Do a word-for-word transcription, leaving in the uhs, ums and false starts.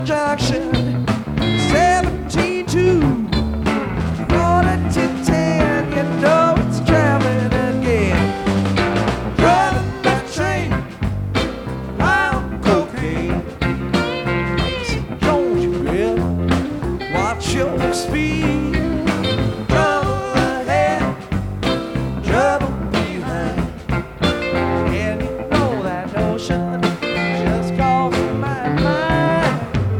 Junction seventeen two, quarter to ten, you know it's traveling again. Running that train, I'm cocaine. So don't you really watch your speed.